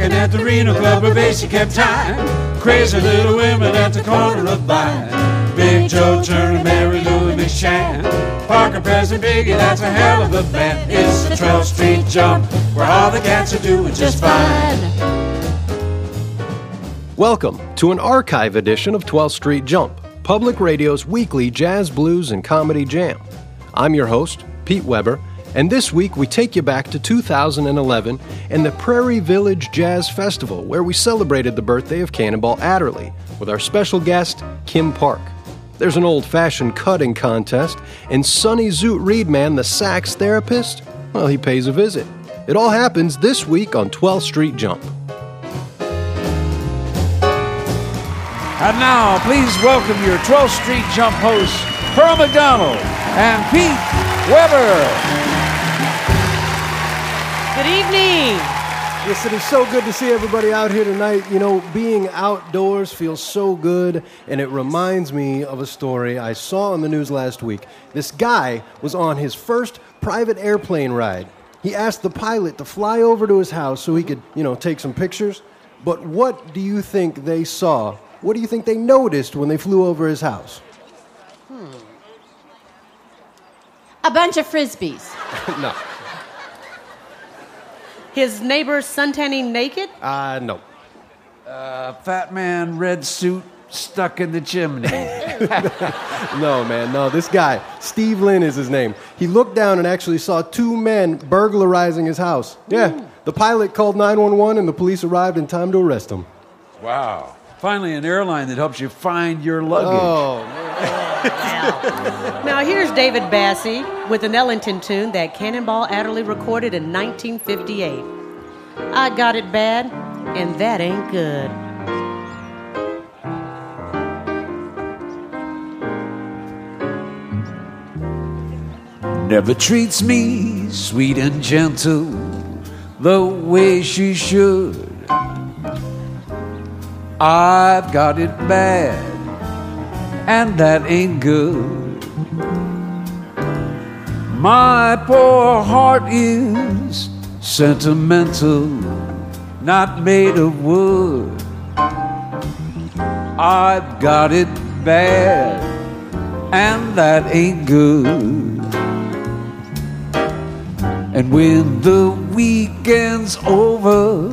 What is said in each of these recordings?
Rocking at the Reno Club where Basie kept time. Crazy little women at the corner of Vine. Big Joe Turner, Mary Lou and Miss Shan. Parker, President Biggie, that's a hell of a band. It's the 12th Street Jump, where all the cats are doing just fine. Welcome to an archive edition of 12th Street Jump, Public Radio's weekly jazz, blues, and comedy jam. I'm your host, Pete Weber, and this week we take you back to 2011 and the Prairie Village Jazz Festival, where we celebrated the birthday of Cannonball Adderley with our special guest, Kim Park. There's an old-fashioned cutting contest, and Sonny Zoot Reedman, the sax therapist, well, he pays a visit. It all happens this week on 12th Street Jump. And now, please welcome your 12th Street Jump hosts, Pearl McDonald and Pete Weber. Good evening. Yes, it is so good to see everybody out here tonight. You know, being outdoors feels so good, and it reminds me of a story I saw on the news last week. This guy was on his first private airplane ride. He asked the pilot to fly over to his house so he could, take some pictures. But what do you think they saw? What do you think they noticed when they flew over his house? A bunch of Frisbees. No. His neighbor suntanning naked? No. Fat man, red suit, stuck in the chimney. No, man, no. This guy, Steve Lynn is his name. He looked down and actually saw two men burglarizing his house. Yeah, the pilot called 911 and the police arrived in time to arrest him. Wow. Finally, an airline that helps you find your luggage. Oh, man. Now, here's David Bassie with an Ellington tune that Cannonball Adderley recorded in 1958. I got it bad, and that ain't good. Never treats me sweet and gentle the way she should. I've got it bad, and that ain't good. My poor heart is sentimental, not made of wood. I've got it bad, and that ain't good. And when the weekend's over,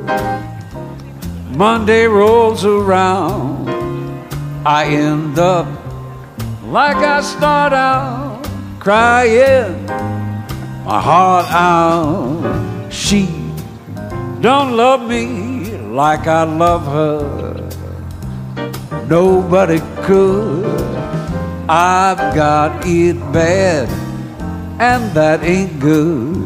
Monday rolls around, I end up like I start out, crying my heart out. She don't love me like I love her. Nobody could. I've got it bad, and that ain't good.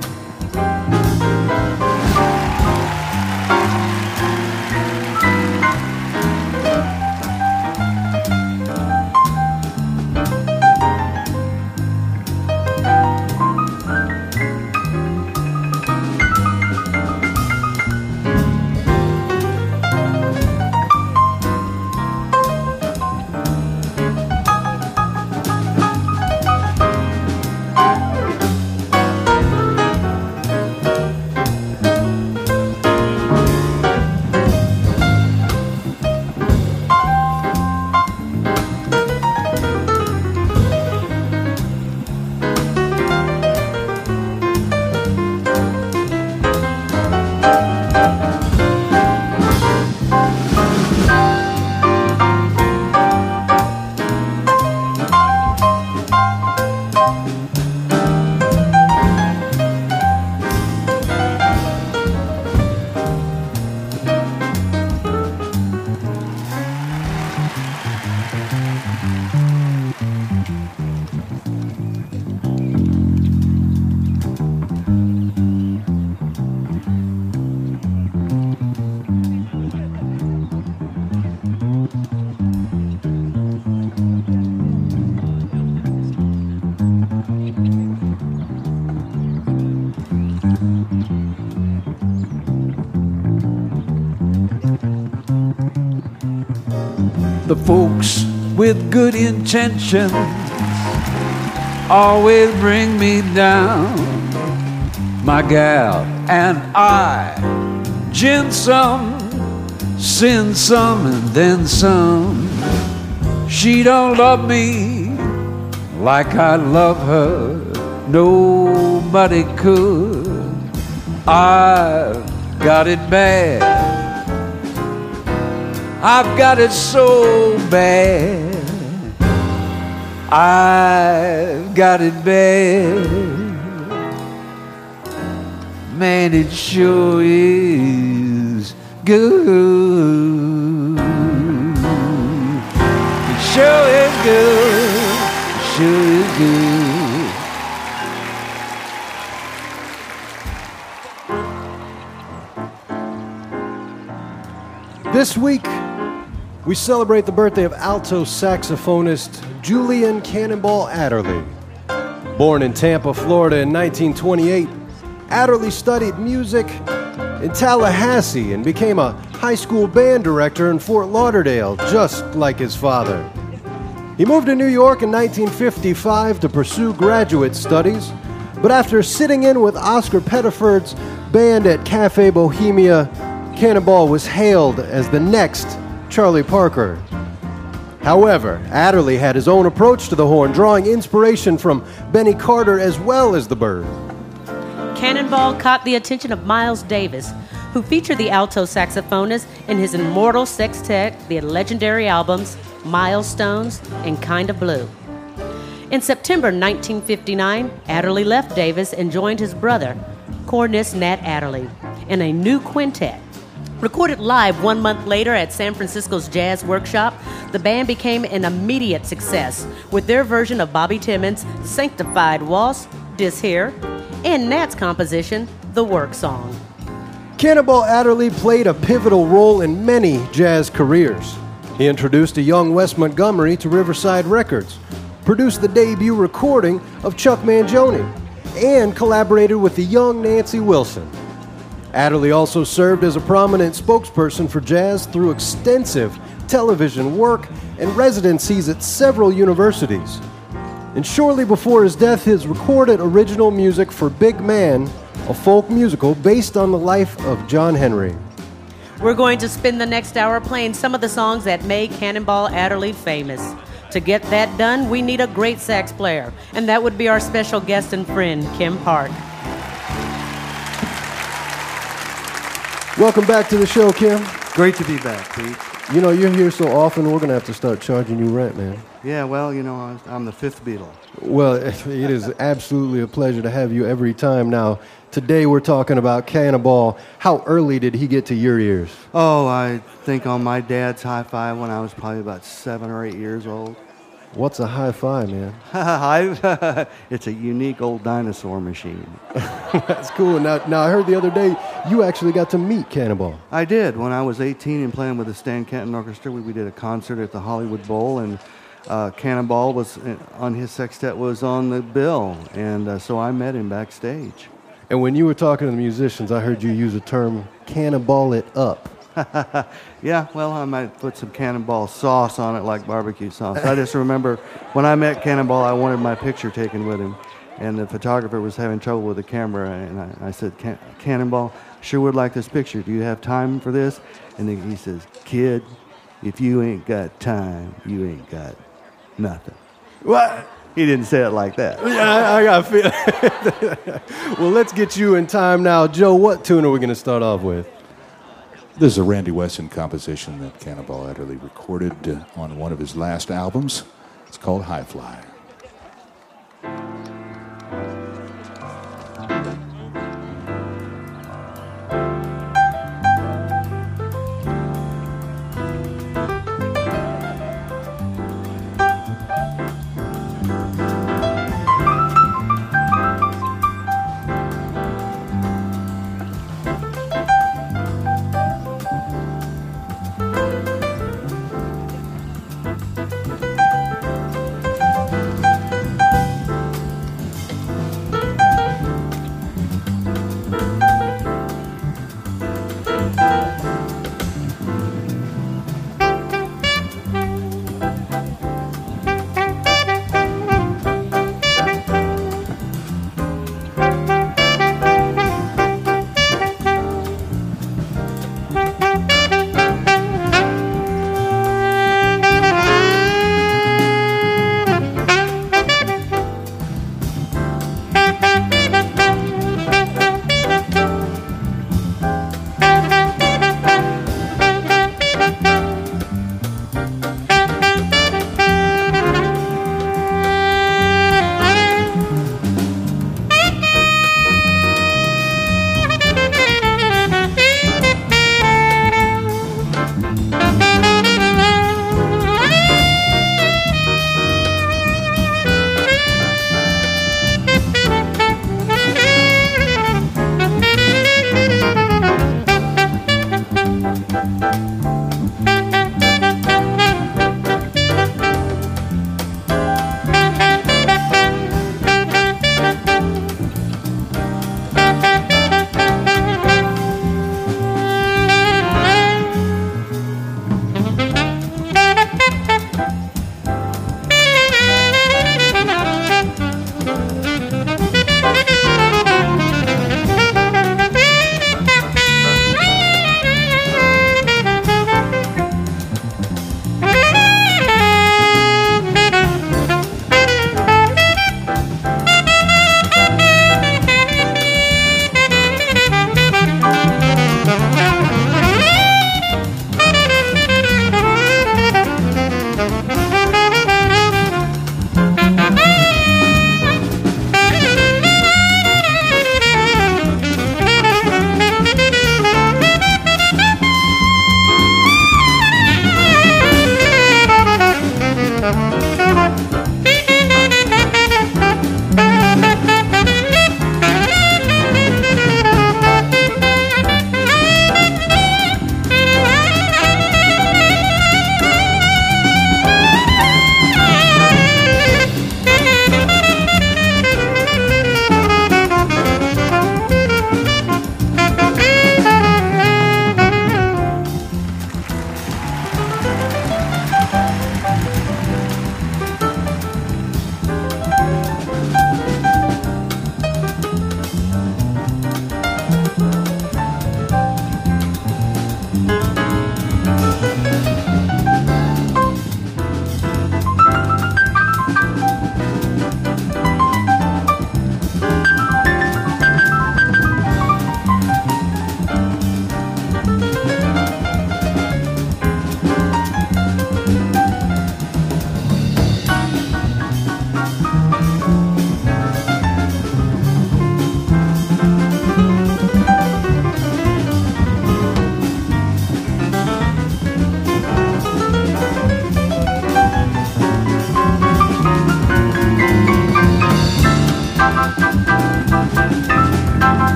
The folks with good intentions always bring me down. My gal and I gin some, sin some, and then some. She don't love me like I love her. Nobody could. I've got it bad. I've got it so bad. I've got it bad. Man, it sure is good. It sure is good. It sure is good. This week, we celebrate the birthday of alto saxophonist Julian Cannonball Adderley. Born in Tampa, Florida in 1928, Adderley studied music in Tallahassee and became a high school band director in Fort Lauderdale, just like his father. He moved to New York in 1955 to pursue graduate studies, but after sitting in with Oscar Pettiford's band at Cafe Bohemia, Cannonball was hailed as the next Charlie Parker. However, Adderley had his own approach to the horn, drawing inspiration from Benny Carter as well as the Byrds. Cannonball caught the attention of Miles Davis, who featured the alto saxophonist in his immortal sextet, the legendary albums Milestones and Kinda Blue. In September 1959, Adderley left Davis and joined his brother, cornist Nat Adderley, in a new quintet. Recorded live 1 month later at San Francisco's Jazz Workshop, the band became an immediate success with their version of Bobby Timmons' Sanctified Waltz, Dis Here, and Nat's composition, The Work Song. Cannonball Adderley played a pivotal role in many jazz careers. He introduced a young Wes Montgomery to Riverside Records, produced the debut recording of Chuck Mangione, and collaborated with the young Nancy Wilson. Adderley also served as a prominent spokesperson for jazz through extensive television work and residencies at several universities. And shortly before his death, he recorded original music for Big Man, a folk musical based on the life of John Henry. We're going to spend the next hour playing some of the songs that made Cannonball Adderley famous. To get that done, we need a great sax player, and that would be our special guest and friend, Kim Park. Welcome back to the show, Kim. Great to be back, Pete. You know, you're here so often, we're going to have to start charging you rent, man. Yeah, well, you know, I'm the fifth Beatle. Well, it is absolutely a pleasure to have you every time. Now, today we're talking about Cannonball. How early did he get to your ears? Oh, I think on my dad's hi-fi when I was probably about 7 or 8 years old. What's a hi-fi, man? It's a unique old dinosaur machine. That's cool. Now, I heard the other day you actually got to meet Cannonball. I did. When I was 18 and playing with the Stan Kenton Orchestra, we did a concert at the Hollywood Bowl, and Cannonball was on his sextet was on the bill, and so I met him backstage. And when you were talking to the musicians, I heard you use the term "cannonball it up." Yeah, well, I might put some Cannonball sauce on it like barbecue sauce. I just remember when I met Cannonball, I wanted my picture taken with him, and the photographer was having trouble with the camera, and I said, Cannonball, sure would like this picture. Do you have time for this? And then he says, kid, if you ain't got time, you ain't got nothing. What? He didn't say it like that. Yeah, I got a feel. Well, let's get you in time now. Joe, what tune are we going to start off with? This is a Randy Wesson composition that Cannonball Adderley recorded on one of his last albums. It's called High Fly.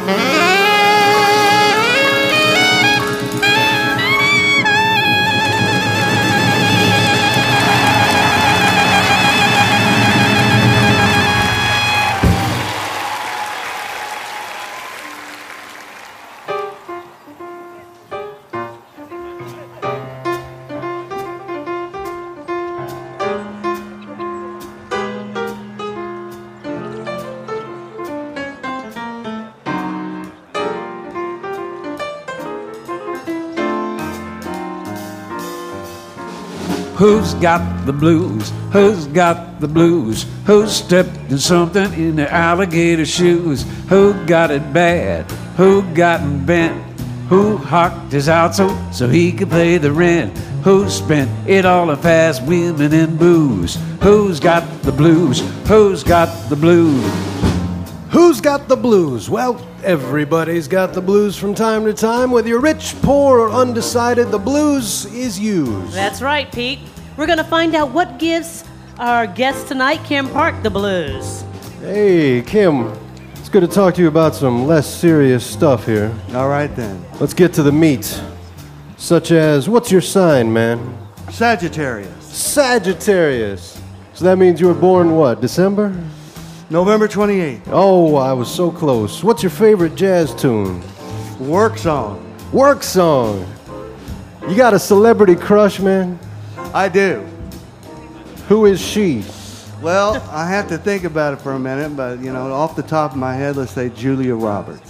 Who's got the blues? Who's got the blues? Who stepped in something in their alligator shoes? Who got it bad? Who gotten bent? Who hocked his alto so he could pay the rent? Who spent it all on fast women and booze? Who's got the blues? Who's got the blues? Who's got the blues? Well, everybody's got the blues from time to time. Whether you're rich, poor, or undecided, the blues is used. That's right, Pete. We're going to find out what gives our guest tonight, Kim Park, the blues. Hey, Kim. It's good to talk to you about some less serious stuff here. All right, then. Let's get to the meat. Such as, what's your sign, man? Sagittarius. Sagittarius. So that means you were born what, December? November 28th. Oh, I was so close. What's your favorite jazz tune? Work song. Work song. You got a celebrity crush, man? I do. Who is she? Well, I have to think about it for a minute, but, off the top of my head, let's say Julia Roberts.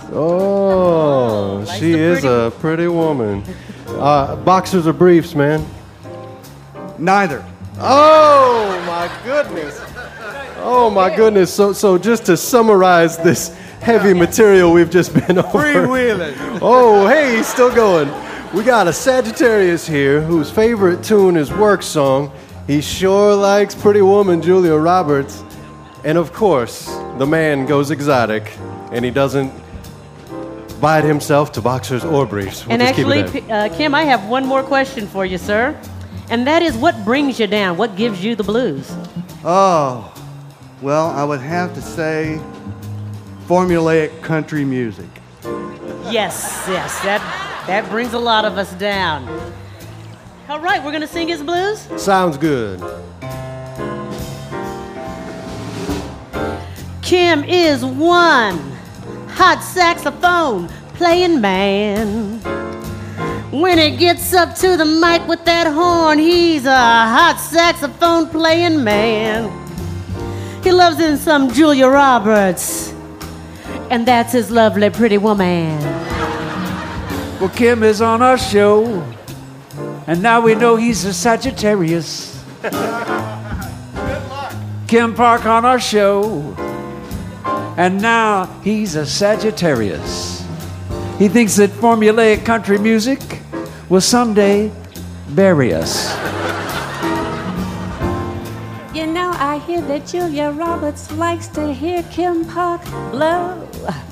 Oh, she is a pretty woman. Boxers or briefs, man? Neither. Oh, my goodness. Oh, my goodness. So just to summarize this heavy material we've just been over. Freewheeling. Oh, hey, he's still going. We got a Sagittarius here whose favorite tune is Work Song. He sure likes Pretty Woman Julia Roberts. And of course, the man goes exotic, and he doesn't bide himself to boxers or briefs. And actually, Kim, I have one more question for you, sir. And that is, what brings you down? What gives you the blues? Oh, well, I would have to say formulaic country music. Yes, that brings a lot of us down. All right, we're going to sing his blues? Sounds good. Kim is one hot saxophone playing man. When he gets up to the mic with that horn, he's a hot saxophone playing man. He loves in some Julia Roberts, and that's his lovely pretty woman. Well, Kim is on our show, and now we know he's a Sagittarius. Good luck. Kim Park on our show, and now he's a Sagittarius. He thinks that formulaic country music will someday bury us. You know, I hear that Julia Roberts likes to hear Kim Park blow.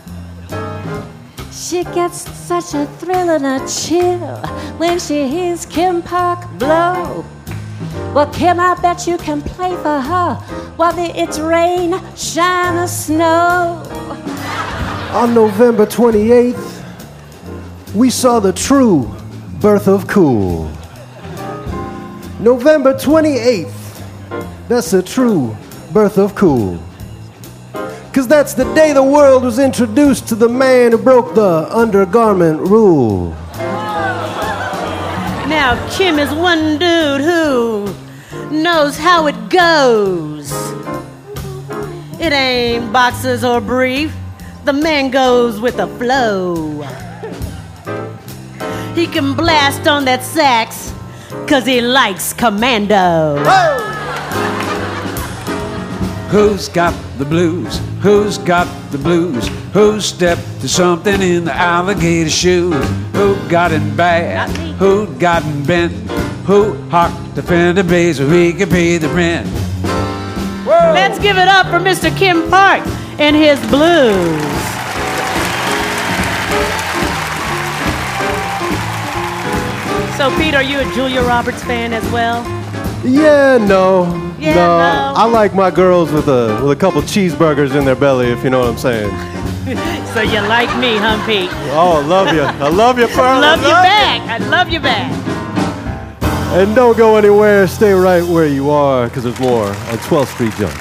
She gets such a thrill and a chill when she hears Kim Park blow. Well, Kim, I bet you can play for her whether it's rain, shine, or snow. On November 28th, we saw the true birth of cool. November 28th, that's the true birth of cool. 'Cause that's the day the world was introduced to the man who broke the undergarment rule. Now, Kim is one dude who knows how it goes. It ain't boxers or brief. The man goes with the flow. He can blast on that sax 'cause he likes commando. Who's got the blues? Who's got the blues? Who stepped to something in the alligator shoes? Who got it bad? Who got it bent? Who hocked the fender bass so he could pay the rent? Whoa. Let's give it up for Mr. Kim Park and his blues. So, Pete, are you a Julia Roberts fan as well? Yeah, no. Yeah, no. I like my girls with a couple cheeseburgers in their belly, if you know what I'm saying. So you like me, huh, Pete? Oh, I love you. I love you, Pearl. Love you back. I love you back. And don't go anywhere. Stay right where you are, because there's more on 12th Street Jump.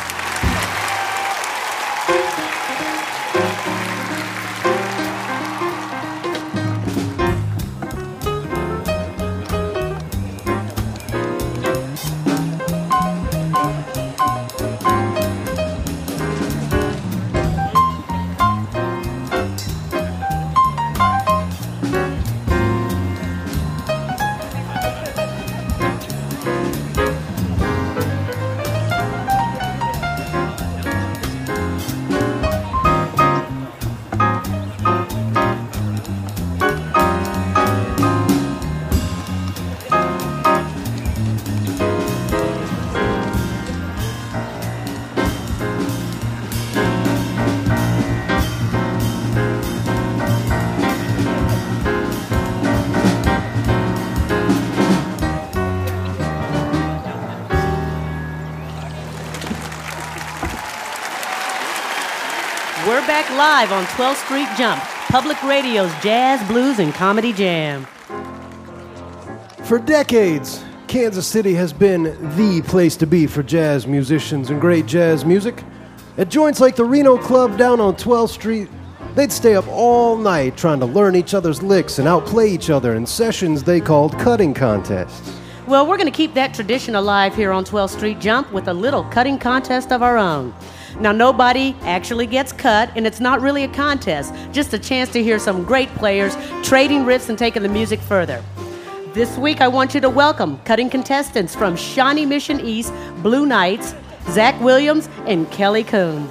We're back live on 12th Street Jump, Public Radio's Jazz, Blues, and Comedy Jam. For decades, Kansas City has been the place to be for jazz musicians and great jazz music. At joints like the Reno Club down on 12th Street, they'd stay up all night trying to learn each other's licks and outplay each other in sessions they called cutting contests. Well, we're going to keep that tradition alive here on 12th Street Jump with a little cutting contest of our own. Now, nobody actually gets cut, and it's not really a contest, just a chance to hear some great players trading riffs and taking the music further. This week, I want you to welcome cutting contestants from Shawnee Mission East, Blue Knights, Zach Williams, and Kelly Coon.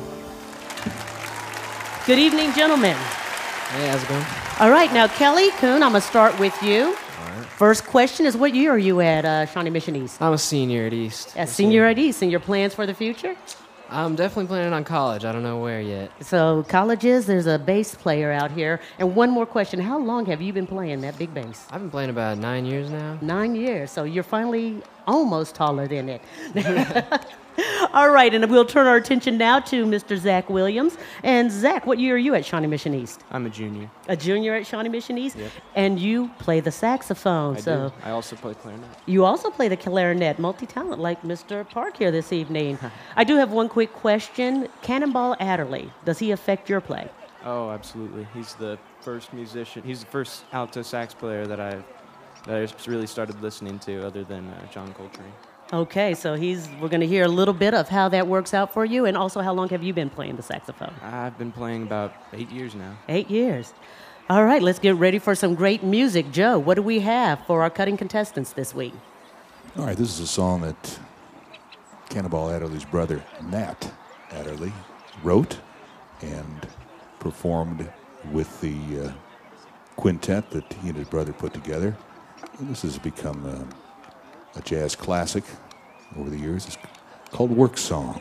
Good evening, gentlemen. Hey, how's it going? All right, now, Kelly Coon, I'm going to start with you. First question is, what year are you at Shawnee Mission East? I'm a senior at East. A senior at East, and your plans for the future? I'm definitely planning on college. I don't know where yet. So colleges, there's a bass player out here. And one more question, how long have you been playing that big bass? I've been playing about 9 years now. 9 years, so you're finally almost taller than it. All right, and we'll turn our attention now to Mr. Zach Williams. And Zach, what year are you at Shawnee Mission East? I'm a junior. A junior at Shawnee Mission East? Yep. And you play the saxophone. I do. I also play clarinet. You also play the clarinet, multi-talent like Mr. Park here this evening. I do have one quick question. Cannonball Adderley, does he affect your play? Oh, absolutely. He's the first musician. He's the first alto sax player that I really started listening to, other than John Coltrane. Okay, so we're going to hear a little bit of how that works out for you, and also how long have you been playing the saxophone? I've been playing about 8 years now. 8 years. All right, let's get ready for some great music. Joe, what do we have for our cutting contestants this week? All right, this is a song that Cannonball Adderley's brother, Nat Adderley, wrote and performed with the quintet that he and his brother put together. And this has become a jazz classic over the years. It's called Work Song.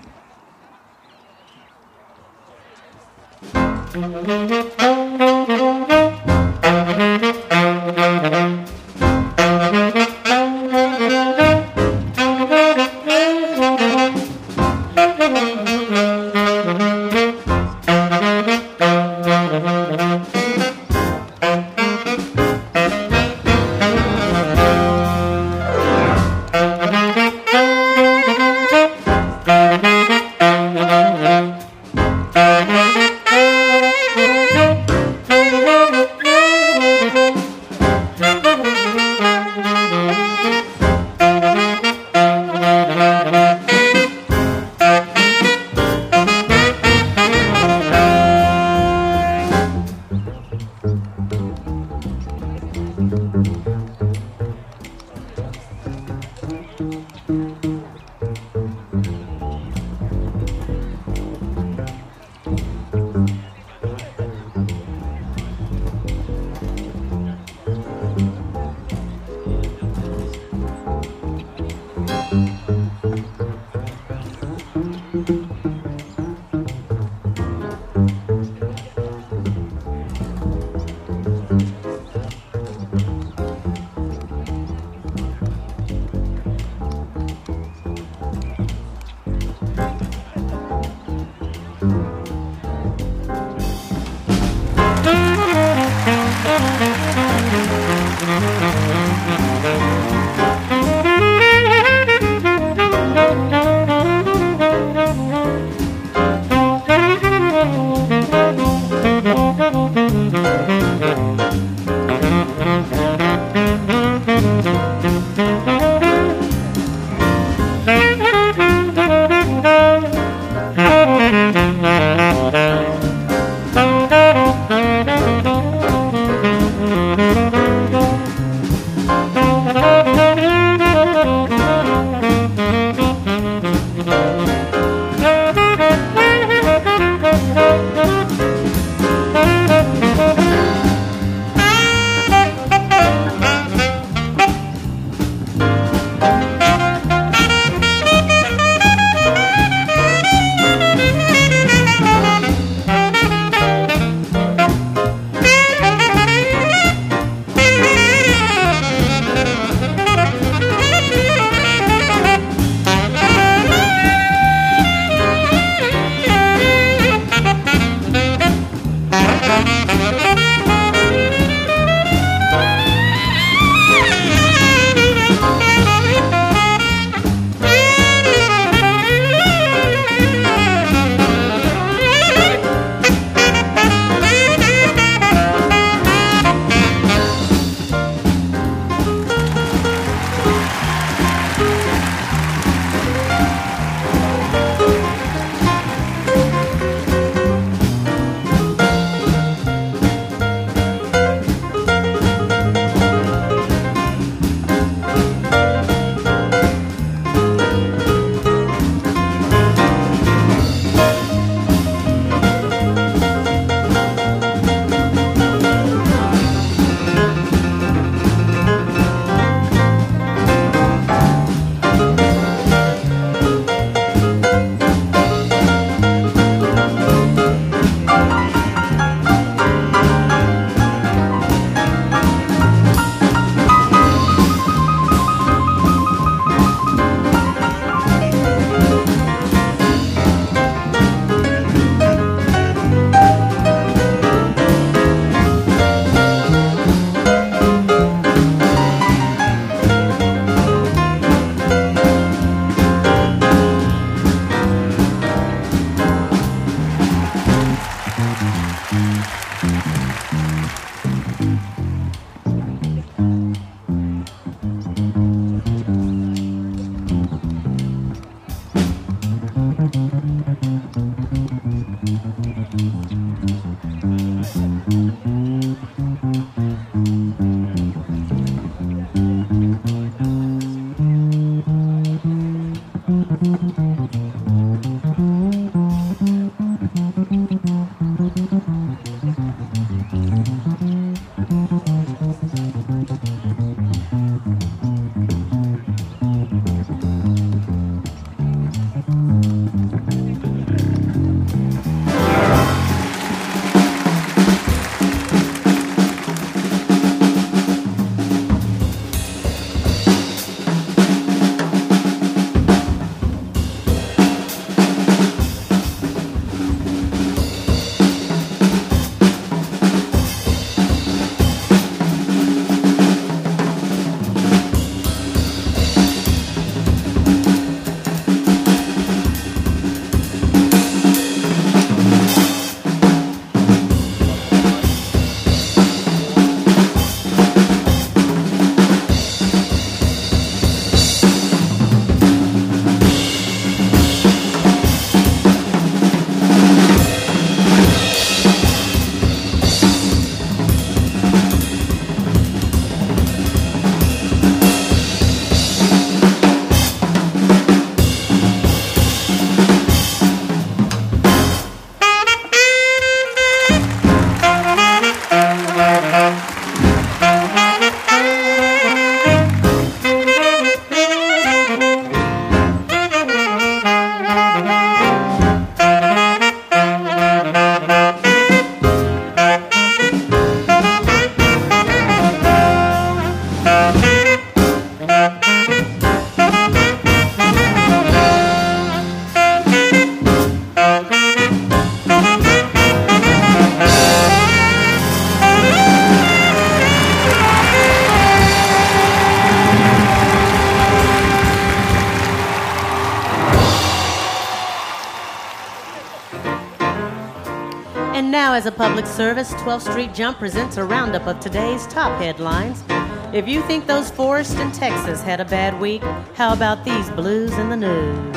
And now, as a public service, 12th Street Jump presents a roundup of today's top headlines. If you think those forests in Texas had a bad week, how about these blues in the news?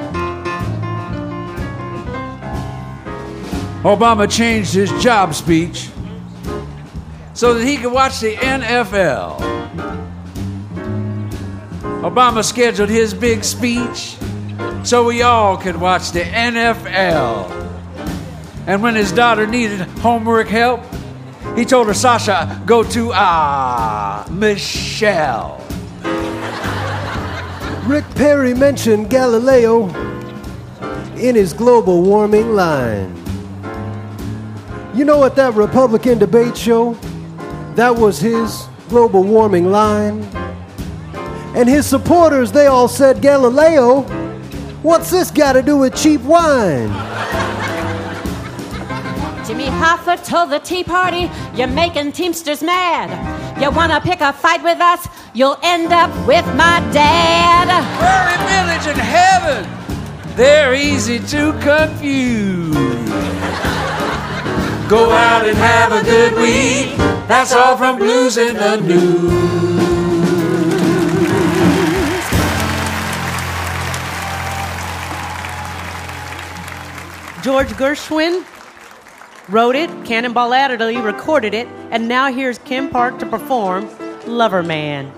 Obama changed his job speech so that he could watch the NFL. Obama scheduled his big speech so we all could watch the NFL. And when his daughter needed homework help, he told her, Sasha, go to, Michelle. Rick Perry mentioned Galileo in his global warming line. You know, at that Republican debate show, that was his global warming line. And his supporters, they all said, Galileo, what's this got to do with cheap wine? Jimmy Hoffa told the Tea Party, you're making Teamsters mad. You wanna pick a fight with us, you'll end up with my dad. Prairie Village and heaven, they're easy to confuse. Go out and have a good week. That's all from Blues in the News. George Gershwin wrote it, Cannonball Adderley recorded it, and now here's Ken Park to perform Lover Man.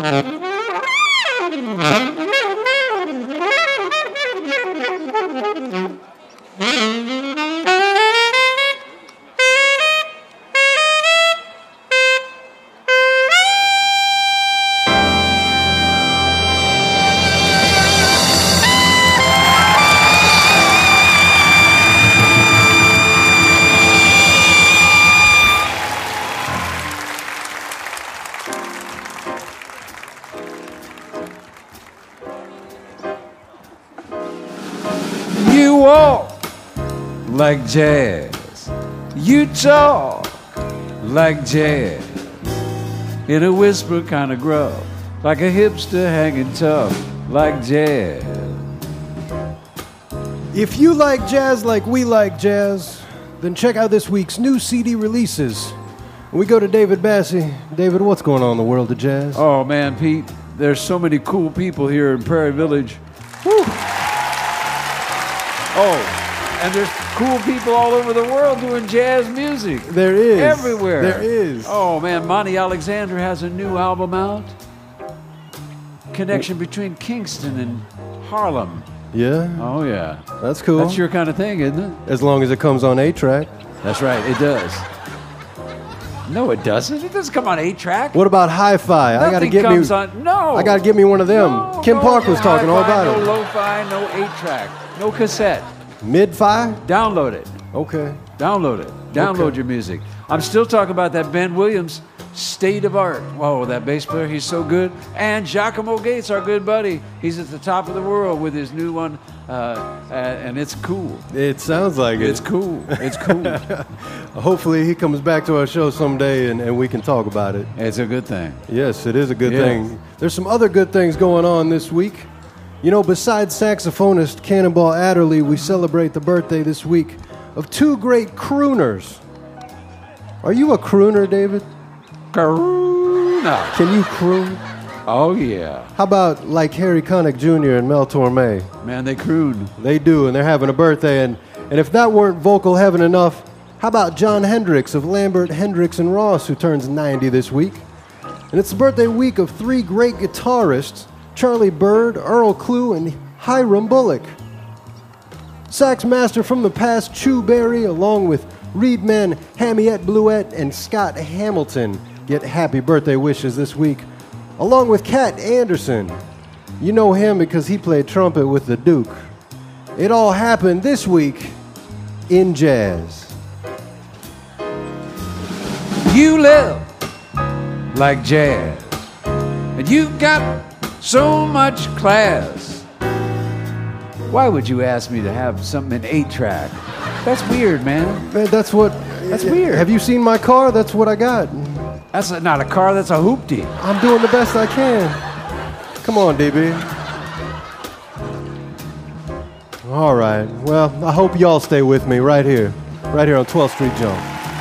You walk like jazz. You talk like jazz. In a whisper kind of gruff, like a hipster hanging tough, like jazz. If you like jazz like we like jazz, then check out this week's new CD releases. We go to David Bassie. David, what's going on in the world of jazz? Oh man, Pete, there's so many cool people here in Prairie Village. Whew. Oh, and there's cool people all over the world doing jazz music. There is. Everywhere. There is. Oh, man, Monty Alexander has a new album out. Connection between Kingston and Harlem. Yeah? Oh, yeah. That's cool. That's your kind of thing, isn't it? As long as it comes on 8-track. That's right, it does. No, it doesn't. It doesn't come on 8-track. What about hi-fi? I gotta get comes me. on. No. I gotta get me one of them. No, Kim no, Park was no talking all hi-fi, about no it. No lo-fi, no 8-track, no cassette. Mid-fi? Download it. Okay. Download it. Download Okay. your music. I'm still talking about that Ben Williams, State of Art. Whoa, that bass player, he's so good. And Giacomo Gates, our good buddy. He's at the top of the world with his new one, and it's cool. It sounds like it. It's cool. It's cool. Hopefully he comes back to our show someday and we can talk about it. It's a good thing. Yes, it is a good Yes. thing. There's some other good things going on this week. You know, besides saxophonist Cannonball Adderley, we celebrate the birthday this week of two great crooners. Are you a crooner, David? Karuna. Can you croon? Oh, yeah. How about like Harry Connick Jr. and Mel Torme? Man, they croon. They do, and they're having a birthday. And if that weren't vocal heaven enough, how about John Hendricks of Lambert, Hendricks, and Ross, who turns 90 this week? And it's the birthday week of three great guitarists, Charlie Bird, Earl Klugh, and Hiram Bullock. Sax master from the past, Chu Berry, along with Reedman, Hamiette Bluette, and Scott Hamilton get happy birthday wishes this week, along with Cat Anderson. You know him because he played trumpet with the Duke. It all happened this week in jazz. You live like jazz, and you've got so much class. Why would you ask me to have something in 8-track? That's weird, man. Man, That's weird. Have you seen my car? That's what I got. That's not a car, that's a hoopty. I'm doing the best I can. Come on, DB. All right. Well, I hope y'all stay with me right here on 12th Street Jump.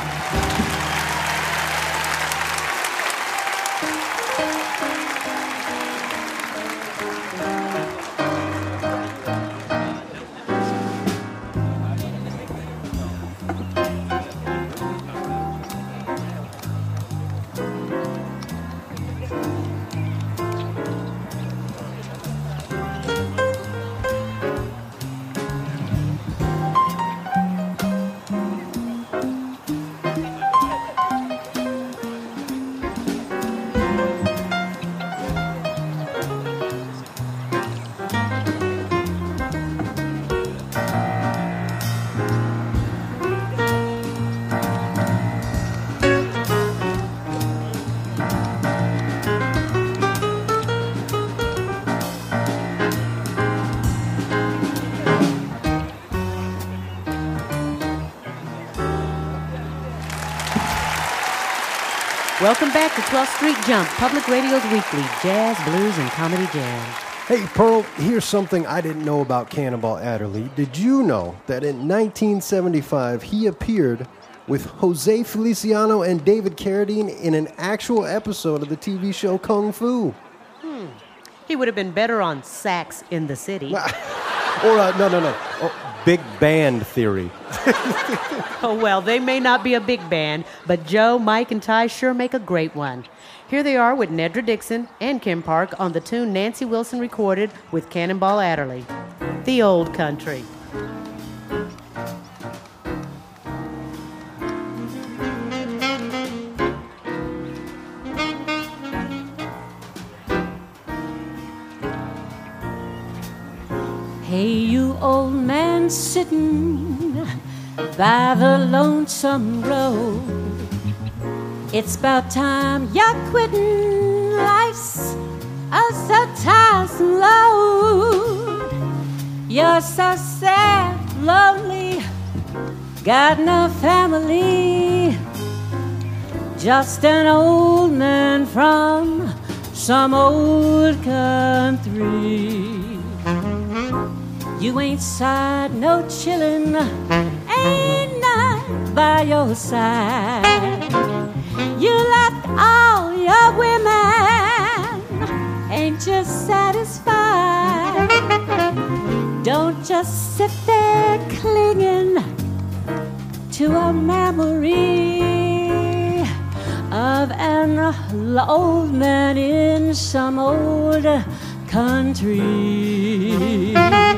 Welcome back to 12th Street Jump, Public Radio's weekly jazz, blues, and comedy jam. Hey, Pearl, here's something I didn't know about Cannonball Adderley. Did you know that in 1975 he appeared with Jose Feliciano and David Carradine in an actual episode of the TV show Kung Fu? He would have been better on Sax in the City. Or, no. Oh, big band theory. Oh, well, they may not be a big band, but Joe, Mike, and Ty sure make a great one. Here they are with Nedra Dixon and Kim Park on the tune Nancy Wilson recorded with Cannonball Adderley, The Old Country. Hey, you old man sitting by the lonesome road. It's about time you're quitting. Life's so tiresome load. You're so sad, lonely, got no family. Just an old man from some old country. You ain't sighed no chillin', ain't none by your side. You left all your women, ain't just satisfied. Don't just sit there clinging to a memory of an old man in some old country.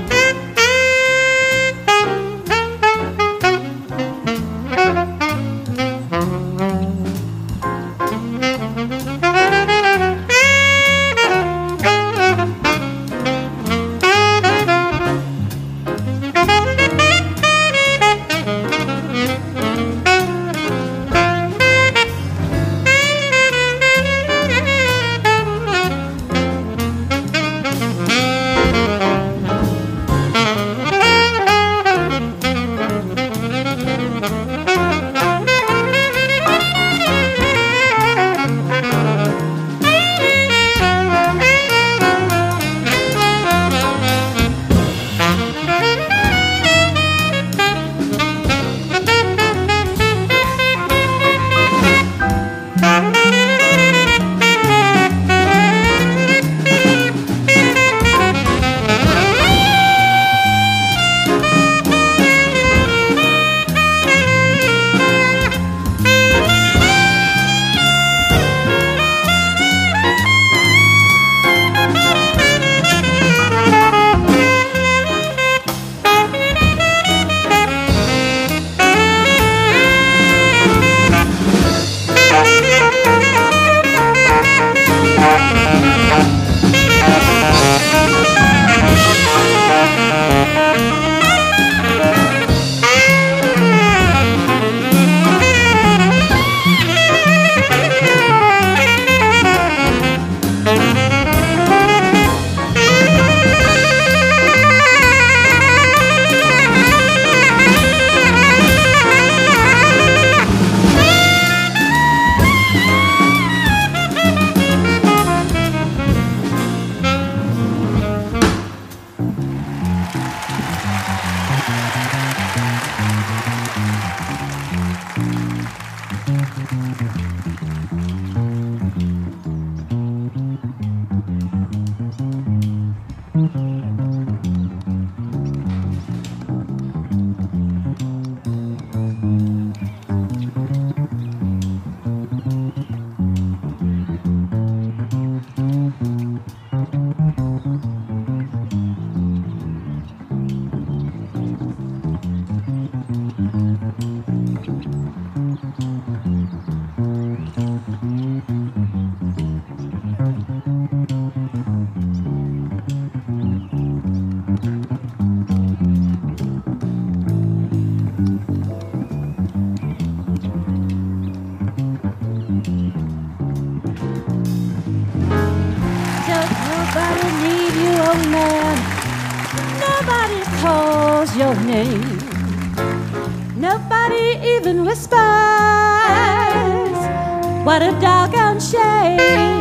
Your name. Nobody even whispers. What a doggone shame.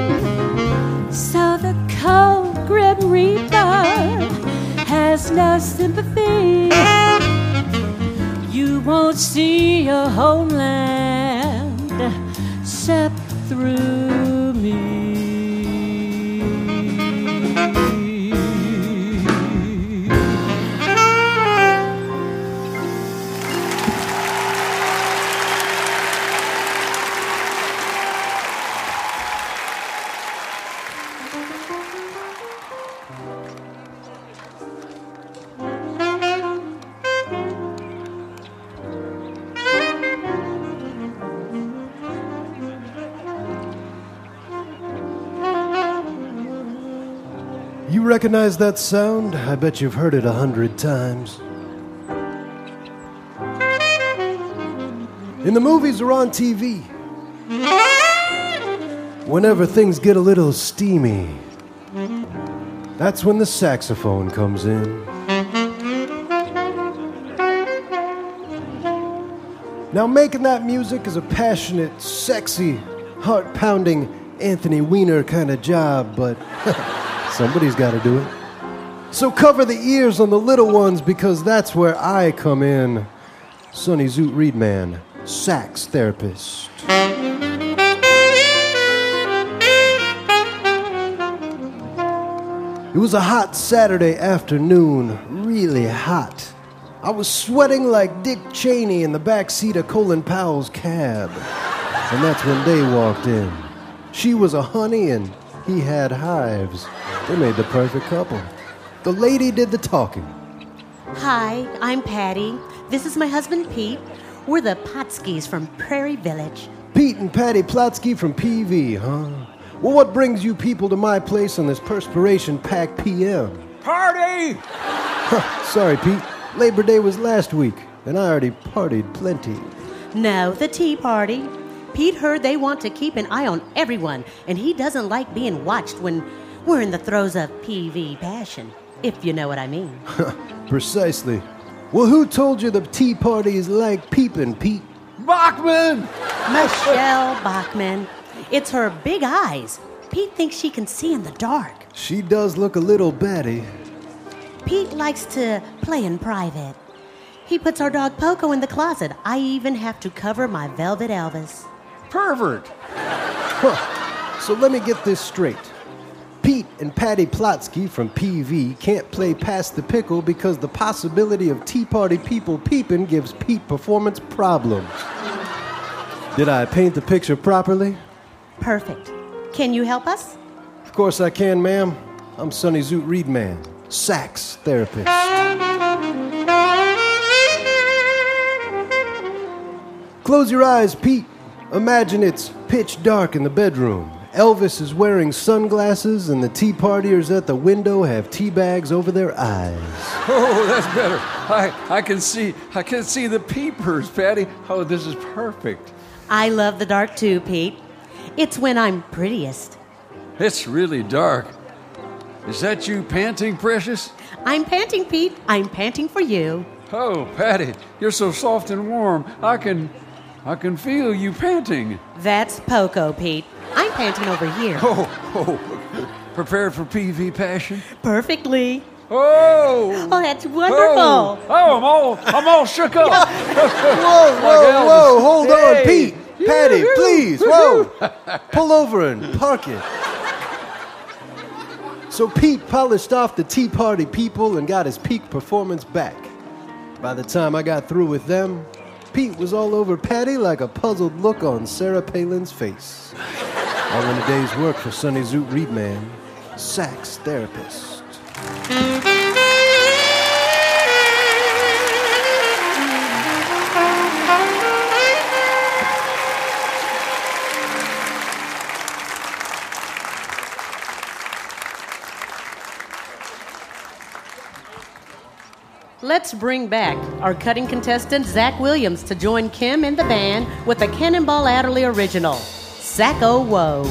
So the cold, grim reaper has no sympathy. You won't see your homeland except through me. You recognize that sound? I bet you've heard it 100 times. In the movies or on TV, whenever things get a little steamy, that's when the saxophone comes in. Now, making that music is a passionate, sexy, heart-pounding Anthony Weiner kind of job, but somebody's got to do it. So cover the ears on the little ones, because that's where I come in. Sonny Zoot Reedman, sax therapist. It was a hot Saturday afternoon, really hot. I was sweating like Dick Cheney in the backseat of Colin Powell's cab. And that's when Day walked in. She was a honey and he had hives. They made the perfect couple. The lady did the talking. Hi, I'm Patty. This is my husband, Pete. We're the Potskis from Prairie Village. Pete and Patty Plotsky from PV, huh? Well, what brings you people to my place on this perspiration-packed PM? Party! Sorry, Pete. Labor Day was last week, and I already partied plenty. No, the tea party. Pete heard they want to keep an eye on everyone, and he doesn't like being watched when we're in the throes of PV passion, if you know what I mean. Precisely. Well, who told you the tea party is like peeping, Pete? Bachman! Michelle Bachman. It's her big eyes. Pete thinks she can see in the dark. She does look a little batty. Pete likes to play in private. He puts our dog Poco in the closet. I even have to cover my Velvet Elvis. Pervert! So let me get this straight. Pete and Patty Plotsky from PV can't play Past the Pickle because the possibility of Tea Party people peeping gives Pete performance problems. Did I paint the picture properly? Perfect. Can you help us? Of course I can, ma'am. I'm Sonny Zoot Reedman, sax therapist. Close your eyes, Pete. Imagine it's pitch dark in the bedroom. Elvis is wearing sunglasses and the tea partiers at the window have tea bags over their eyes. Oh, that's better. I can see the peepers, Patty. Oh, this is perfect. I love the dark too, Pete. It's when I'm prettiest. It's really dark. Is that you panting, Precious? I'm panting, Pete. I'm panting for you. Oh, Patty, you're so soft and warm. I can feel you panting. That's Poco, Pete. I'm panting over here. Oh, prepared for PV passion? Perfectly. Oh! Oh, that's wonderful. I'm all shook up. Whoa, hold on, Pete. Patty, please, whoa. Pull over and park it. So Pete polished off the Tea Party people and got his peak performance back. By the time I got through with them, Pete was all over Patty like a puzzled look on Sarah Palin's face. All in a day's work for Sonny Zoot Reedman, sax therapist. Let's bring back our cutting contestant, Zach Williams, to join Kim and the band with a Cannonball Adderley original, Sacco Woe.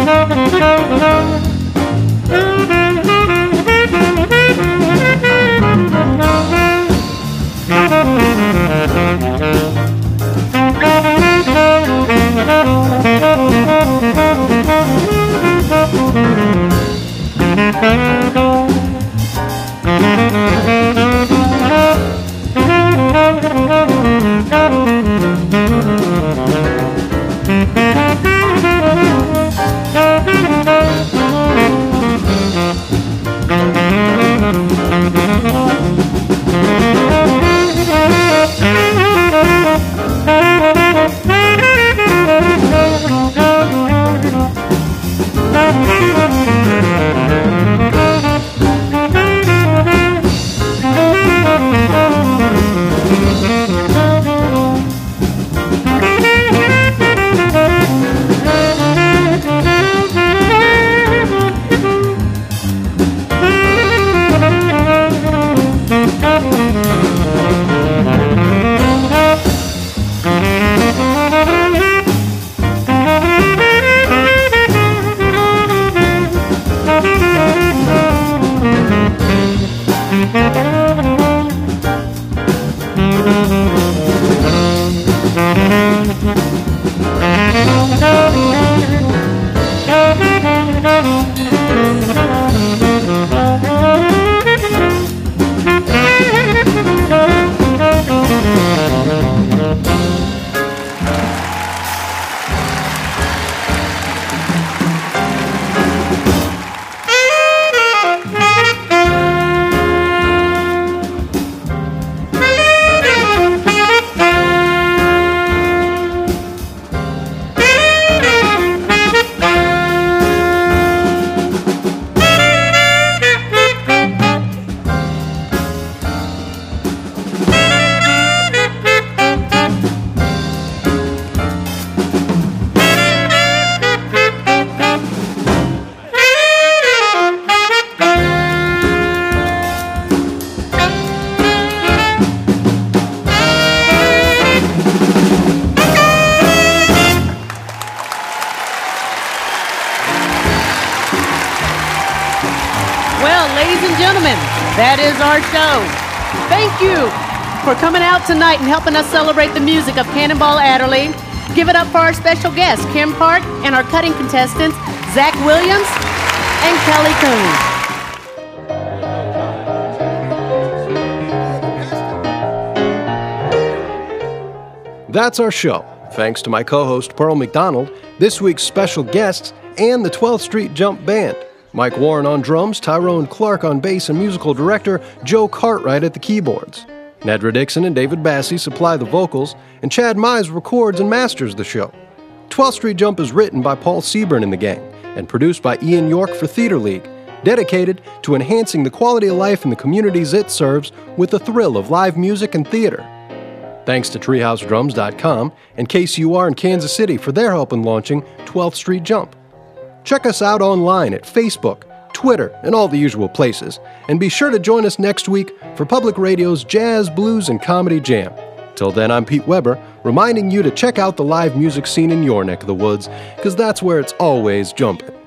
That is our show. Thank you for coming out tonight and helping us celebrate the music of Cannonball Adderley. Give it up for our special guests, Kim Park, and our cutting contestants, Zach Williams and Kelly Coon. That's our show. Thanks to my co-host Pearl McDonald, this week's special guests, and the 12th Street Jump Band. Mike Warren on drums, Tyrone Clark on bass, and musical director Joe Cartwright at the keyboards. Nedra Dixon and David Bassey supply the vocals, and Chad Mize records and masters the show. 12th Street Jump is written by Paul Seaburn and the gang, and produced by Ian York for Theater League, dedicated to enhancing the quality of life in the communities it serves with the thrill of live music and theater. Thanks to TreehouseDrums.com and KCUR in Kansas City for their help in launching 12th Street Jump. Check us out online at Facebook, Twitter, and all the usual places. And be sure to join us next week for Public Radio's Jazz, Blues, and Comedy Jam. Till then, I'm Pete Weber, reminding you to check out the live music scene in your neck of the woods, because that's where it's always jumping.